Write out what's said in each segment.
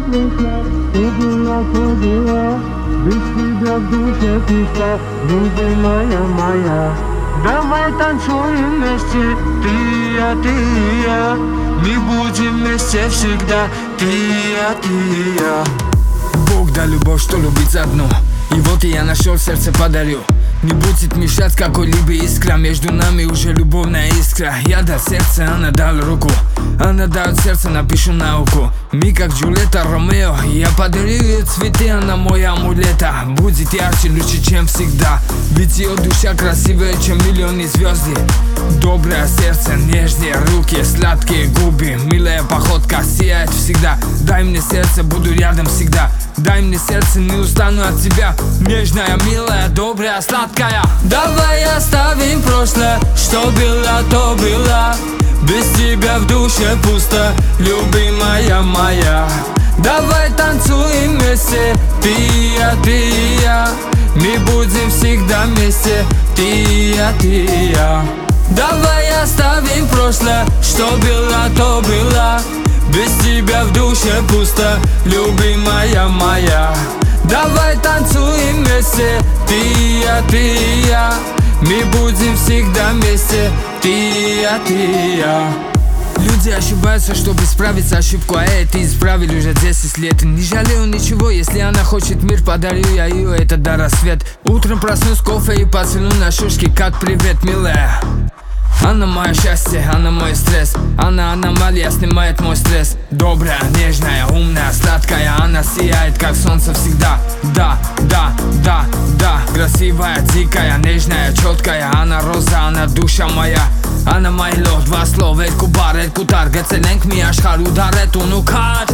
мыслях, убила, без тебя в душе пусто, любимая моя. Давай танцуем вместе, ты и я. Мы будем вместе всегда, ты и я. Бог дал любовь, что любить одну. И вот я нашел, сердце подарю. Не будет мешать какой-либо искра. Между нами уже любовная искра. Я дал сердце, она дала руку. Она дает сердце, напишу науку. Мы как Джульетта, Ромео. Я подарю ей цветы, она мой амулета. Будет ярче, лучше, чем всегда. Ведь ее душа красивее, чем миллионы звезды. Доброе сердце, нежные руки, сладкие губы. Милая походка сияет всегда. Дай мне сердце, буду рядом всегда. Дай мне сердце, не устану от тебя. Нежная, милая, добрая, сладкая. Давай оставим прошлое, что было, то было. Без тебя в душе пусто, любимая моя. Давай танцуем вместе, ты и я. Мы будем всегда вместе, ты и я. Давай оставим прошлое, что было, то было. Без тебя в душе пусто, любимая моя. Давай танцуем вместе, ты и я. Мы будем всегда вместе, ты и я. Люди ошибаются, чтобы исправить ошибку, а это исправили уже 10 лет. Не жалею ничего, если она хочет мир, подарю я ее этот до рассвет. Утром проснусь, кофе и поцелуй на щечке, как привет, милая. Она мое счастье, она мой стресс. Она аномалия, снимает мой стресс. Добрая, нежная, умная, сладкая. Она сияет, как солнце всегда. Да, да, да, да. Красивая, дикая, нежная, четкая. Она роза, она душа моя. Она майло, два слова, кубар, кутар. Гецеленк ми ашхар, ударет, унукар.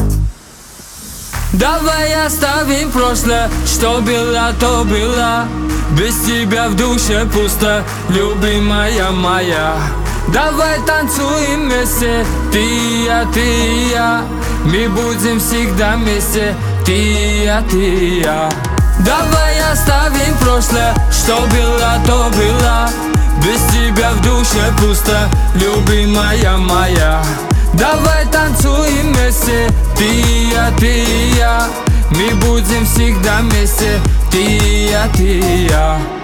Давай оставим прошлое, что было, то было. Без тебя в душе пусто, любимая моя. Давай танцуем вместе, ты и я. Мы будем всегда вместе, ты и я. Давай оставим прошлое, что было, то было. Без тебя в душе пусто, любимая моя. Давай танцуем вместе, ты и я. Мы будем всегда вместе, ты и я.